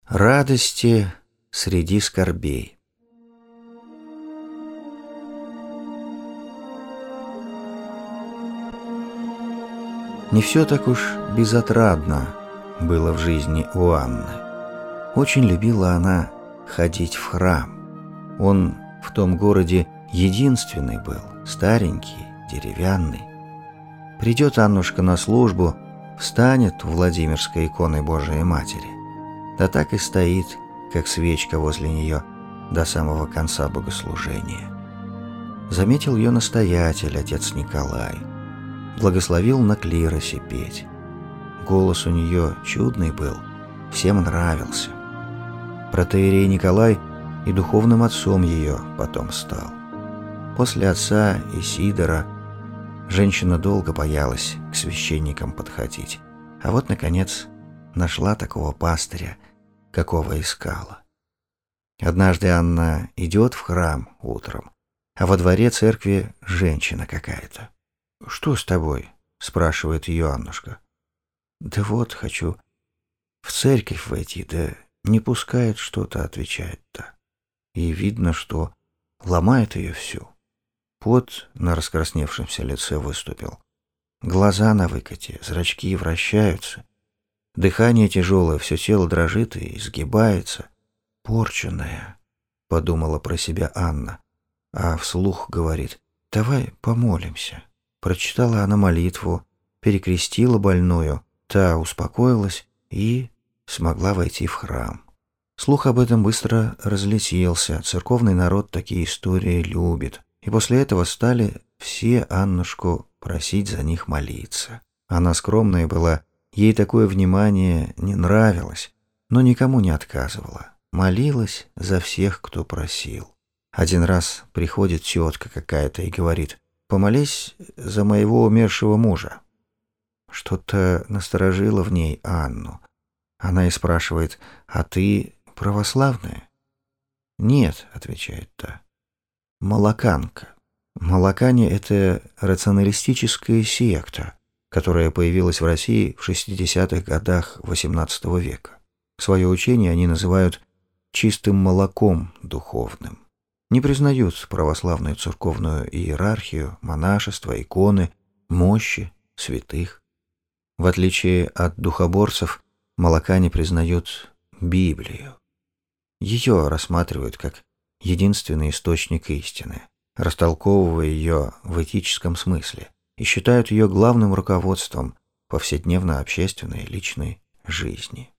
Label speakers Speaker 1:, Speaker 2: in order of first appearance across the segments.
Speaker 1: Радости среди скорбей. Не все так уж безотрадно было в жизни у Анны. Очень любила она ходить в храм. Он в том городе единственный был, старенький, деревянный. Придет Аннушка на службу, встанет у Владимирской иконы Божией Матери, да так и стоит, как свечка возле нее, до самого конца богослужения. Заметил ее настоятель, отец Николай. Благословил на клиросе петь. Голос у нее чудный был, всем нравился. Протоиерей Николай и духовным отцом ее потом стал. После отца Исидора женщина долго боялась к священникам подходить, а вот, наконец, нашла такого пастыря, какого искала. Однажды Анна идет в храм утром, а во дворе церкви женщина какая-то. «Что с тобой?» – спрашивает ее Аннушка. «Да вот, хочу в церковь войти, да не пускает что-то», – отвечает-то. И видно, что ломает ее всю. Пот на раскрасневшемся лице выступил. Глаза на выкате, зрачки вращаются. Дыхание тяжелое, все тело дрожит и изгибается. «Порченная», — подумала про себя Анна, а вслух говорит: «Давай помолимся». Прочитала она молитву, перекрестила больную, та успокоилась и смогла войти в храм. Слух об этом быстро разлетелся, церковный народ такие истории любит, и после этого стали все Аннушку просить за них молиться. Она скромная была, ей такое внимание не нравилось, но никому не отказывала. Молилась за всех, кто просил. Один раз приходит тетка какая-то и говорит: «Помолись за моего умершего мужа». Что-то насторожило в ней Анну. Она и спрашивает: «А ты православная?» «Нет», — отвечает та. «Молоканка». Молокане — это рационалистическая секта, которая появилась в России в 60-х годах XVIII века. Свое учение они называют чистым молоком духовным. Не признают православную церковную иерархию, монашество, иконы, мощи, святых. В отличие от духоборцев, молокане признают Библию. Ее рассматривают как единственный источник истины, растолковывая ее в этическом смысле, и считают ее главным руководством повседневно-общественной личной жизни.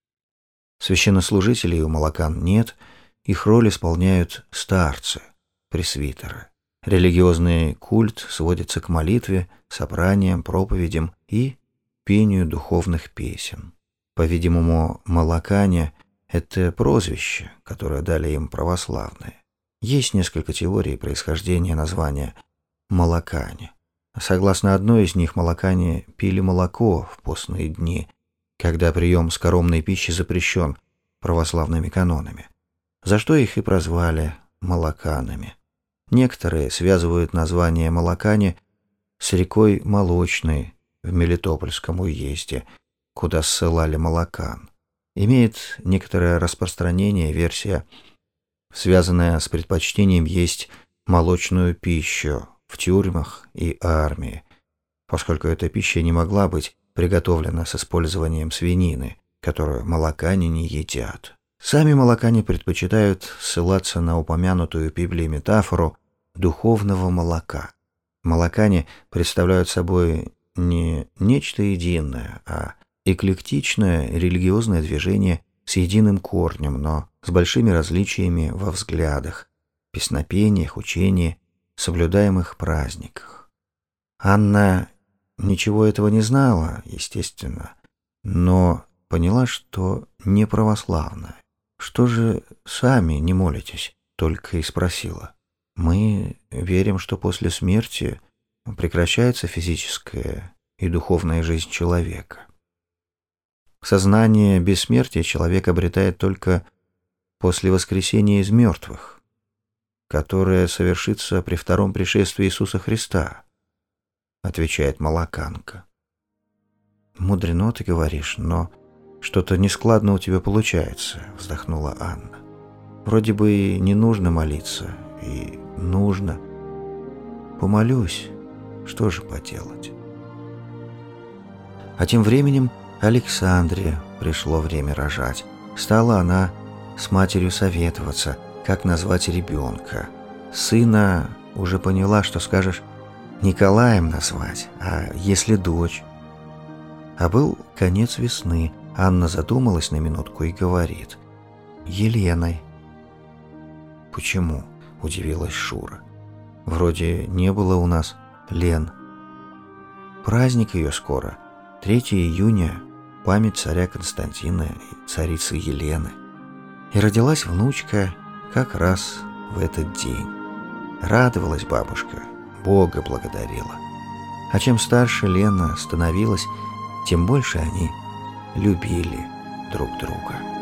Speaker 1: Священнослужителей у молокан нет, их роль исполняют старцы, пресвитеры. Религиозный культ сводится к молитве, собраниям, проповедям и пению духовных песен. По-видимому, молокане – это прозвище, которое дали им православные. Есть несколько теорий происхождения названия «молокане». Согласно одной из них, молокане пили молоко в постные дни, когда прием скоромной пищи запрещен православными канонами, за что их и прозвали молоканами. Некоторые связывают название молокане с рекой Молочной в Мелитопольском уезде, куда ссылали молокан. Имеет некоторое распространение версия, связанная с предпочтением есть молочную пищу в тюрьмах и армии, поскольку эта пища не могла быть приготовлена с использованием свинины, которую молокане не едят. Сами молокане предпочитают ссылаться на упомянутую в Библии метафору духовного молока. Молокане представляют собой не нечто единое, а эклектичное религиозное движение с единым корнем, но с большими различиями во взглядах, песнопениях, учении, соблюдаемых праздниках. Анна ничего этого не знала, естественно, но поняла, что не православная. «Что же сами не молитесь?» — только и спросила. «Мы верим, что после смерти прекращается физическая и духовная жизнь человека. Сознание бессмертия человек обретает только после воскресения из мертвых, которое совершится при втором пришествии Иисуса Христа», — отвечает молоканка. «Мудрено ты говоришь, но «Что-то нескладно у тебя получается», — вздохнула Анна. «Вроде бы и не нужно молиться, и нужно. Помолюсь, что же поделать?» А тем временем Александре пришло время рожать. Стала она с матерью советоваться, как назвать ребенка. Сына уже поняла, что скажешь Николаем назвать, а если дочь? А был конец весны. Анна задумалась на минутку и говорит: «Еленой». «Почему?» – удивилась Шура. «Вроде не было у нас Лен». «Праздник ее скоро, 3 июня, память царя Константина и царицы Елены. И родилась внучка как раз в этот день. Радовалась бабушка, Бога благодарила. А чем старше Лена становилась, тем больше они любили друг друга».